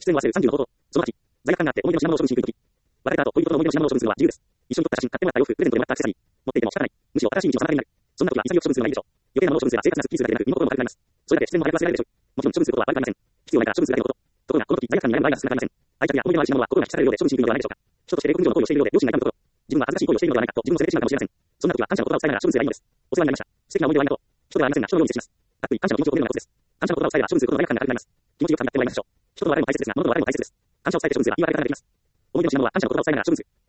出演を忘れる30の冒頭。その8、罪悪感があって思い出の品物を処分しにくいとき。別れた後、恋人の思い出の品物を処分するのは自由です。一緒に撮った写真、買ってもらった洋服、プレゼントでもらったアクセサリー。持っていても仕方ない。むしろ新しい道の妨げになる。そんな時は潔く処分するのがいいでしょう。余計なものを処分すれば生活がスッキリするだけでなく、身も心も軽くなります。それだけ自然も早く忘れられるでしょう。もちろん処分することは悪くありません。必要ないから処分するだけのこと。ところが、この時罪悪感に悩む場合が少なくありません。愛着や思い出のある品物は心が引き裂かれるようで処分しにくいのではないでしょうか。人として霊魂以上の行為をしているようで良心が痛むところ。自分は恥ずかしい行為をしているのではないかと自分を責めてしまうかもしれません。そんな時は感謝の言葉を伝えながら処分すればいいのです。お世話になりました。素敵な思い出をありがとう。人ではありませんが人のように接します。たっぷり感謝の気持ちを込めるのがコツです。感謝の言葉を伝えれば処分することの罪悪感が軽くなります。気持ちよく旅立ってもらいましょう。人とは誰も大切ですが、物とは誰も大切です。感謝を伝えて処分すれば言い別れからできます。思い出の品物は感謝の言葉を伝えながら処分する。